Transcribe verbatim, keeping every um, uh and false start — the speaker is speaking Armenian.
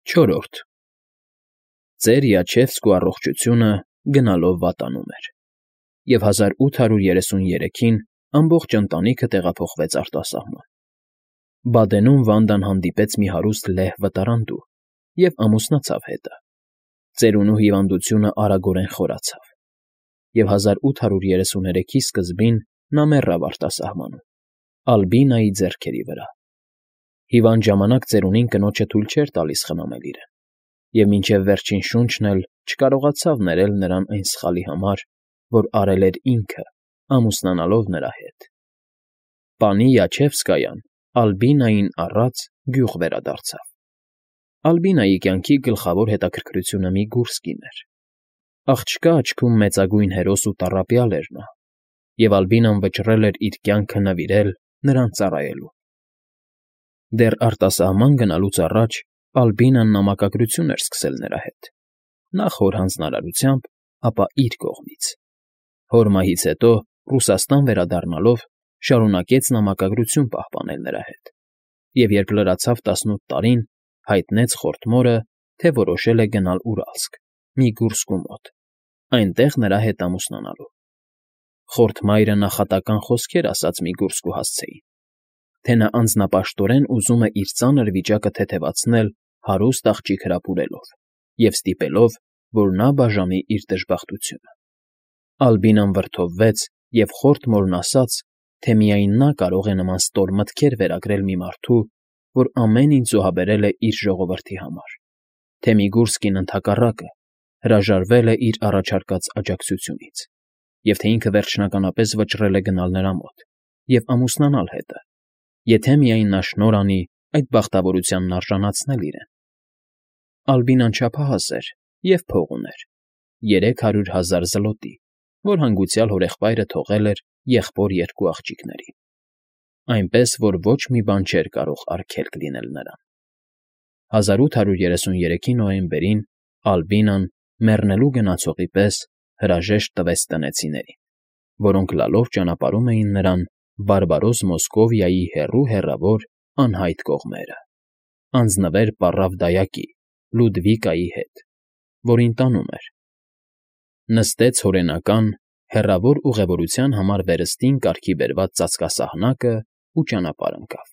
Չորրորդ Ծեր Յաչևսկու առողջությունը գնալով վատանում էր, և հազար ութ հարյուր երեսուներեքին ամբողջ ընտանիքը տեղափոխվեց արտասահման։ Բադենում Վանդան հանդիպեց մի հարուստ լեհ վտարանդու և ամուսնացավ հետը։ Ծերունու հիվանդությունը արագորեն խորացավ, և հազար ութ հարյուր երեսուներեքի սկզբին նա մեռավ արտասահմանում, Ալբինայի ձեռքերի վրա։ Հիվանդ ժամանակ ծերունին կնոջը թույլ չէր տալիս խնամել իրեն, և մինչև վերջին շունչն էլ չկարողացավ ներել նրան այն սխալի համար, որ արել էր ինքը՝ ամուսնանալով նրա հետ։ Պանի Յաչևսկայան Ալբինային առած գյուղ վերադարձավ։ Ալբինայի կյանքի գլխավոր հետաքրքրությունը մի գուրս կին էր։ Աղջկա աչքում մեծագույն հերոս ու տառապյալ էր նա, և Ալբինան վճռել էր իր կյանքը նվիրել նրան ծառայելուն։ Դեռ արտասահման գնալուց առաջ Ալբինան նամակագրություն էր սկսել նրա հետ, նախ հոր հանձնարարությամբ, ապա իր կողմից։ Հոր մահից հետո, Ռուսաստան վերադառնալով, շարունակեց նամակագրություն պահպանել նրա հետ, և երբ լրացավ տասնութ տարին, հայտնեց խորթմորը, թե որոշել է գնալ Ուրալսկ, մի գուրսկու մոտ, այնտեղ նրա հետ ամուսնանալու։ Խորթմայրը նախատական խոսքեր ասաց մի գուրսկու հասցեին, թե նա անձնապաշտորեն ուզում է իր ծանր վիճակը թեթևացնել հարուստ աղջիկ հրապուրելով և ստիպելով, որ նա բաժանի իր դժբախտությունը։ Ալբինան վրդովվեց և Խորթմորն ասաց, թե միայն նա կարող է նման ստոր մտքեր վերագրել մի մարդու, որ ամեն ինչ զոհաբերել է իր ժողովրդի համար, թե Միգուրսկին, ընդհակառակը, հրաժարվել է իր առաջարկած աջակցությունից, և թե ինքը վերջնականապես վճռել է գնալ նրա մոտ և ամուսնանալ հետը, եթե միայն նա շնորհ անի այդ բախտավորությանն արժանացնել իրեն։ Ալբինան չափահաս էր և փող ուներ՝ երեք հարյուր հազար զլոտի, որ հանգուցյալ հորեղբայրը թողել էր եղբոր երկու աղջիկներին, այնպես որ ոչ մի բան չէր կարող արգելք լինել նրան։ հազար ութ հարյուր երեսուներեքի նոյեմբերին Ալբինան, մեռնելու գնացողի պես, հրաժեշտ տվեց տնեցիներին, որոնք լալով ճանապարհում էին նրան բարբարոս Մոսկովիայի հեռու֊հեռավոր անհայտ կողմերը, անձնվեր պառավ դայակի՝ Լուդվիկայի հետ, որին տանում էր։ Նստեց հորենական, հեռավոր ուղևորության համար վերստին կարգի բերված ծածկասահնակն ու ճանապարհ ընկավ։